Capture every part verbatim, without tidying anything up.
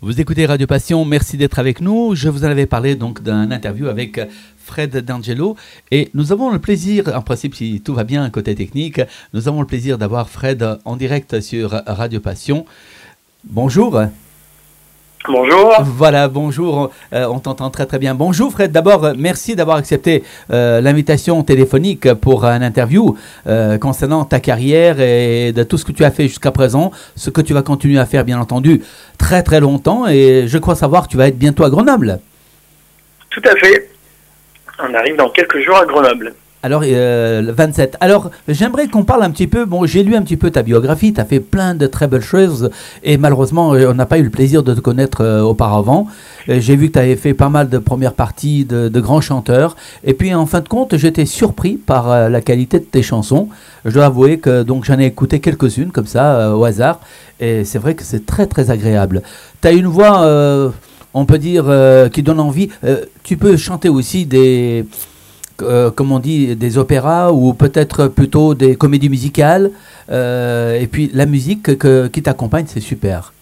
Vous écoutez Radio Passion, merci d'être avec nous. Je vous en avais parlé donc d'un interview avec Fred D'Angelo et nous avons le plaisir, en principe si tout va bien côté technique, nous avons le plaisir d'avoir Fred en direct sur Radio Passion. Bonjour. Bonjour. Voilà, bonjour, euh, on t'entend très très bien. Bonjour Fred, d'abord euh, merci d'avoir accepté euh, l'invitation téléphonique pour un interview euh, concernant ta carrière et de tout ce que tu as fait jusqu'à présent, ce que tu vas continuer à faire bien entendu très très longtemps et je crois savoir que tu vas être bientôt à Grenoble. Tout à fait, on arrive dans quelques jours à Grenoble. Alors, euh, le vingt-sept. Alors, j'aimerais qu'on parle un petit peu, bon, j'ai lu un petit peu ta biographie, tu as fait plein de très belles choses et malheureusement, on n'a pas eu le plaisir de te connaître euh, auparavant. Euh, j'ai vu que tu avais fait pas mal de premières parties de, de grands chanteurs et puis en fin de compte, j'étais surpris par euh, la qualité de tes chansons. Je dois avouer que donc j'en ai écouté quelques-unes comme ça, euh, au hasard, et c'est vrai que c'est très très agréable. Tu as une voix, euh, on peut dire, euh, qui donne envie. Euh, tu peux chanter aussi des... Euh, comme on dit, des opéras ou peut-être plutôt des comédies musicales. Euh, et puis la musique que, que, qui t'accompagne, c'est super.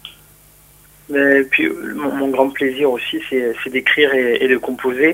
Et puis mon, mon grand plaisir aussi, c'est, c'est d'écrire et, et de composer.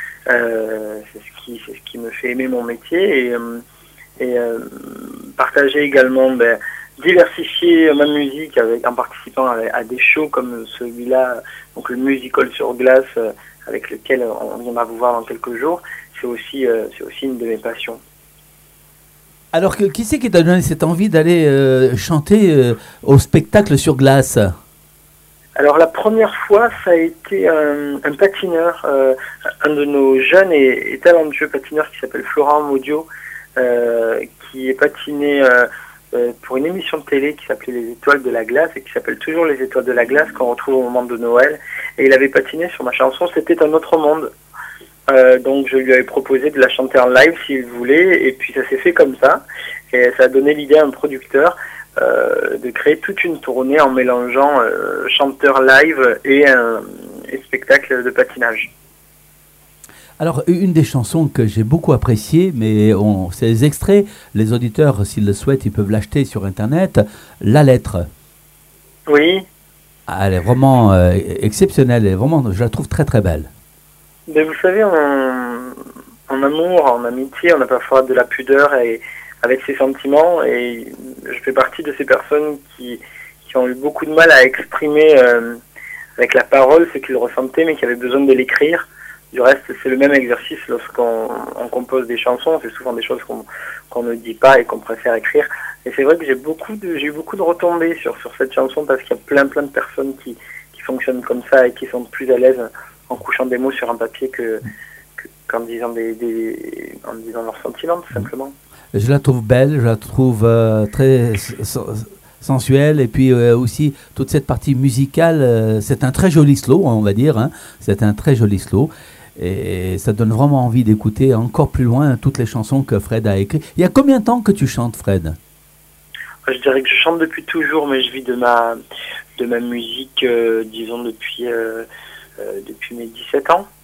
Euh, c'est, ce qui, c'est ce qui me fait aimer mon métier. Et, et euh, partager également, ben, diversifier ma musique avec, en participant à, à des shows comme celui-là, donc le musical sur glace, avec lequel on viendra vous voir dans quelques jours. C'est aussi, euh, c'est aussi une de mes passions. Alors, que, qui c'est qui t'a donné cette envie d'aller euh, chanter euh, au spectacle sur glace ? Alors, la première fois, ça a été un, un patineur, euh, un de nos jeunes et, et talentueux patineurs qui s'appelle Florent Maudio, euh, qui est patiné euh, euh, pour une émission de télé qui s'appelait Les Étoiles de la Glace et qui s'appelle toujours Les Étoiles de la Glace qu'on retrouve au moment de Noël. Et il avait patiné sur ma chanson C'était un autre monde. Euh, donc je lui avais proposé de la chanter en live s'il voulait et puis ça s'est fait comme ça et ça a donné l'idée à un producteur euh, de créer toute une tournée en mélangeant euh, chanteur live et un et spectacle de patinage. Alors une des chansons que j'ai beaucoup appréciée, mais on, c'est les extraits, les auditeurs s'ils le souhaitent ils peuvent l'acheter sur internet, La Lettre. Oui. Ah, elle est vraiment euh, exceptionnelle, elle est vraiment, je la trouve très très belle. Mais vous savez, en, en amour, en amitié, on a parfois de la pudeur et, avec ses sentiments. Et je fais partie de ces personnes qui, qui ont eu beaucoup de mal à exprimer euh, avec la parole ce qu'ils ressentaient, mais qui avaient besoin de l'écrire. Du reste, c'est le même exercice lorsqu'on on compose des chansons. C'est souvent des choses qu'on qu'on ne dit pas et qu'on préfère écrire. Et c'est vrai que j'ai beaucoup de, j'ai eu beaucoup de retombées sur, sur cette chanson parce qu'il y a plein plein de personnes qui, qui fonctionnent comme ça et qui sont plus à l'aise en couchant des mots sur un papier que, que qu'en disant des, des en disant leurs sentiments tout simplement. Je la trouve belle, je la trouve euh, très sensuelle et puis euh, aussi toute cette partie musicale, euh, c'est un très joli slow on va dire, hein, c'est un très joli slow et ça donne vraiment envie d'écouter encore plus loin toutes les chansons que Fred a écrites. Il y a combien de temps que tu chantes, Fred ? Je dirais que je chante depuis toujours, mais je vis de ma de ma musique, euh, disons depuis euh, Euh, depuis mes dix-sept ans.